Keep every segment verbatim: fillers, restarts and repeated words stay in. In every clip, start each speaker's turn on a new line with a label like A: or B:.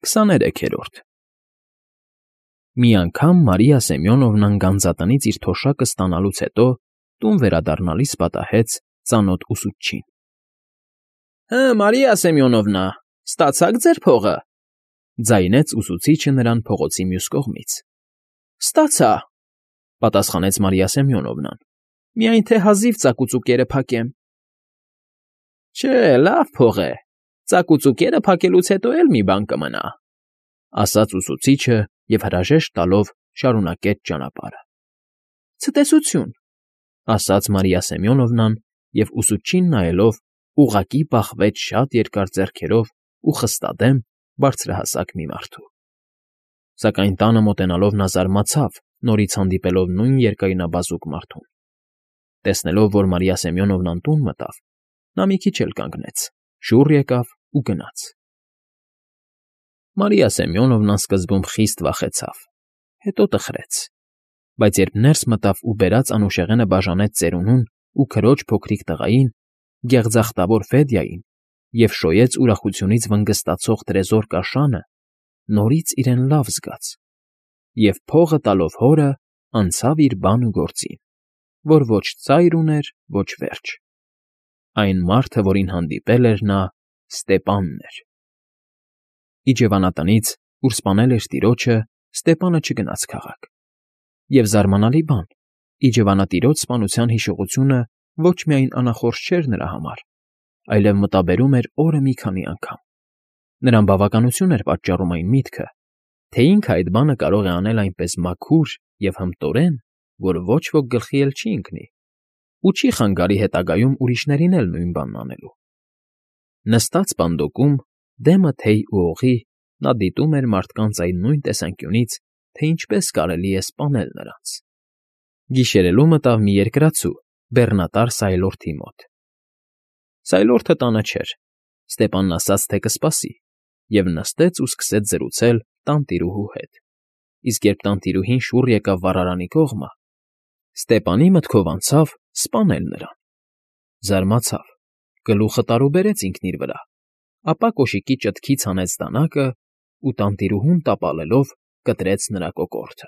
A: Քսաներեքերորդ Մի անգամ Մարիա Սեմյոնովնան գանձատնից իր թոշակը ստանալուց հետո տուն վերադառնալիս պատահեց ծանոթ ուսուցչին։ ֊ Հը, Մարիա Սեմյոնովնա, ստացա՞ք ձեր փողը,֊ ձայնեց ուսուցիչը նրան փողոցի մյուս կողմից։ ֊ Ստացա,֊ պատասխանեց Մարիա Սեմյոնովնան,֊ միայն թե հազիվ ծակուծուկերը փակեմ։ ֊ Չէ, լավ փող է, ծակուծուկերը փակելուց հետո էլ մի բան կմնա,֊ ասաց ուսուցիչը և հրաժեշտ տալով շարունակեց ճանապարհը։ ֊ Ցտեսություն,֊ ասաց Մարիա Սեմյոնովնան և ուսուցչին նայելով ուղղակի բախվեց շատ երկար ձեռքերով ու խստադեմ, բարձրահասակ մի մարդու։ Սակայն տանը մոտենալով նա զարմացավ նորից հանդիպելով նույն երկայնաբազուկ մարդուն։ Տեսնելով, որ Մարիա Սեմյոնովնան տուն մտավ, նա մի քիչ էլ կանգնեց, շուռ եկավ ու գնաց։ Մարիա Սեմյոնովնան սկզբում խիստ վախեցավ, հետո տխրեց, բայց երբ ներս մտավ ու բերած անուշեղենը բաժանեց ծերունուն ու քրոջ փոքրիկ տղային, գեղձախտավոր Ֆեդյային, և շոյեց ուրախությունից վնգստացող տրեզոր կաշանը, նորից իրեն լավ զգաց և, փողը տալով հորը, անցավ իր բան ու գործին, որ ոչ ծայր ուներ, ոչ վերջ։ Այն մարդը, որին հանդիպել էր նա, Ստեպանն էր։ Իջևանատնից, ուր սպանել էր տիրոջը, Ստեպանը չգնաց քաղաք։ Եվ զարմանալի բան, իջևանատիրոջ սպանության հիշողությունը ոչ միայն անախորժ չէր նրա համար, այլև մտաբերում էր օրը մի քանի անգամ։ Նրան բավականություն էր պատճառում այն միտքը, թե ինքը այդ բանը կարող է անել այնպես մաքուր և հմտորեն, որ ոչ ոք գլխի էլ չի ընկնի ու չի խանգարի հետագայում ուրիշներին էլ նույն բանն անելու։ Նստած պանդոկում, դեմը թեյ ու օղի, նա դիտում էր մարդկանց այն նույն տեսանկյունից, թե ինչպես կարելի է սպանել նրանց։ Գիշերելու մտավ մի երկրացու, բեռնատար սայլորդի մոտ։ Սայլորդը տանը չէր, Ստեպանն ասաց, թե կսպասի, և նստեց ու սկսեց զրուցել տանտիրուհու հետ, իսկ երբ տանտիրուհին շուռ եկավ վառարանի կողմը, Ստեպանի մտքով անցավ սպանել նրան։ Զարմացավ, գլուխը տարուբերեց ինքն իր վրա, ապա կոշիկի ճտքից հանեց դանակը ու տանտիրուհուն տապալելով կտրեց նրա կոկորդը։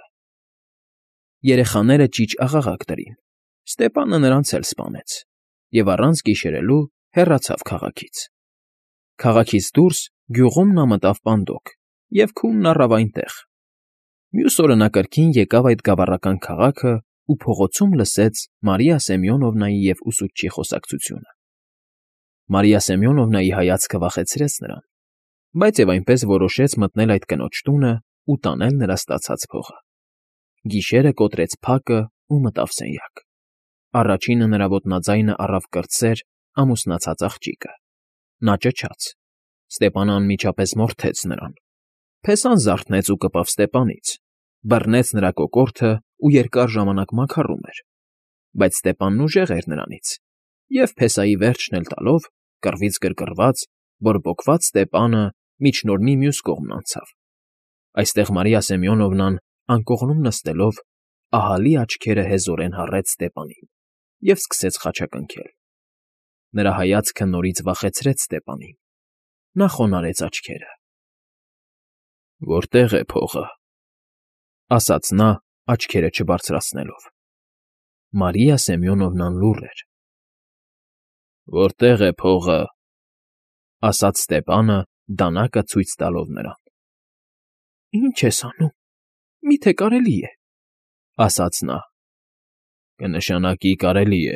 A: Երեխաները ճիչ աղաղակ դրին, Ստեպանը նրանց էլ սպանեց և առանց գիշերելու հեռացավ քաղաքից։ Քաղաքից դուրս գյուղում նա մտավ պանդոկ և քունն առավ այնտեղ։ Մյուս օրը նա կրկին եկավ այդ գավառական քաղաքը ու փողոցում լսեց Մարիա Սեմյոնովնայի և ուսուցչի խոսակցությունը։ Մարիա Սեմյոնովնայի հայացքը վախեցրեց նրան, բայց և այնպես որոշեց մտնել այդ կնոջ տունը ու տանել նրա ստացած փողը։ Գիշերը կոտրեց փակը ու մտավ սենյակ։ Առաջինը նրա ոտնաձայնը առավ կրտսեր, ամուսնացած աղջիկը։ Նա ճչաց։ Ստեպանը անմիջապես մորթեց նրան։ Փեսան զարթնեց ու կպավ Ստեպանից, բռնեց նրա կոկորդը ու երկար ժամանակ մաքարում էր, բայց Ստեպանն ուժեղ էր նրանից, և փեսայի վերջն էլ տալով, կռվից գրգռված, բորբոքված Ստեպանը միջնորմի մյուս կողմն անցավ։ Այստեղ Մարիա Սեմյոնովնան, անկողնում նստելով, ահալի աչքերը հեզորեն հառեց Ստեպանին և սկսեց խաչակնքել։ Նրա հայացքը նորից վախեցրեց Ստեպանին։ Նա խոնարհեց աչքերը։ ֊ Որտե՞ղ է փողը,֊ ասաց նա, աչքերը չբարձրացնելով։ Մարիա Սեմյոնովնան լուռ էր։ ֊ Որտե՞ղ է փողը,֊ ասաց Ստեպանը, դանակը ցույց տալով նրան։ ֊ Ի՞նչ ես անում, մի՞թե կարելի է,֊ ասաց նա։ ֊ Կնշանակի կարելի է։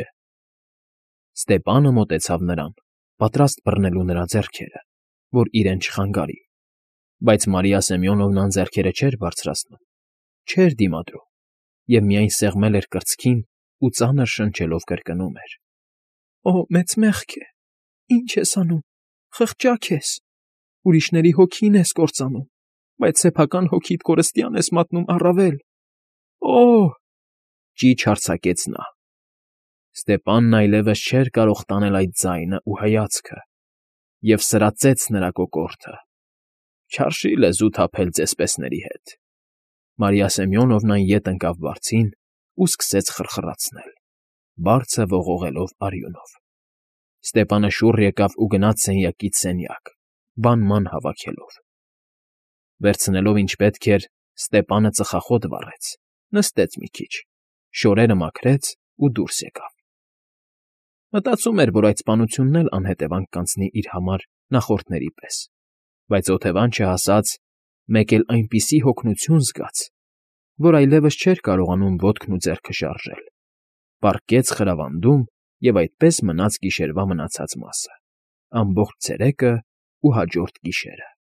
A: Ստեպանը մոտեցավ նրան, պատրաստ բռնելու նրա ձեռքերը, որ իրեն չխանգարի, բայց Մարիա Սեմյոնովնան ձեռքերը չէր բարձրացնում, չէր դիմադրում և միայն սեղմել էր կրծքին ու ծանր շնչելով կրկնում էր. «Օ, մեծ մեղք է, ի՞նչ ես անում, խղճա՜կ ես, ուրիշների հոգին ես կործանում, բայց սեփական հոգիդ կորստյան ես մատնում առավել, օ՜»։ Ճիչ արձակեց նա։ Ստեպանն այլևս չէր կարող տանել այդ ձայնը ու հայացքը և սրածեց նրա կոկորդը։ Չարժի լեզու թափել ծեսպեսների հետ։ Մարիա Սեմյոնովնան ետ ընկավ բարձին ու սկսեց խռխռացնել, բարձը ողողելով արյունով։ Ստեպանը շուռ եկավ ու գնաց սենյակից սենյակ, բան֊ման հավաքելով։ Վերցնելով ինչ պետք էր, Ստեպանը ծխախոտ վառեց, նստեց մի քիչ, շորերը մաքրեց ու դուրս եկավ։ Մտածում էր, որ այդ սպանությունն էլ անհետևանք կանցնի իր համար նախորդների պես, բայց օթևան չհասած մեկ էլ այնպիսի հոգնություն զգաց, որ այլևս չէր կարողանում ոտքն ու ձեռքը շարժել, պառկեց խրավանդում և այդպես մնաց գիշերվա մնացած մասը, ամբողջ ցերեկը ու հաջորդ գիշերը։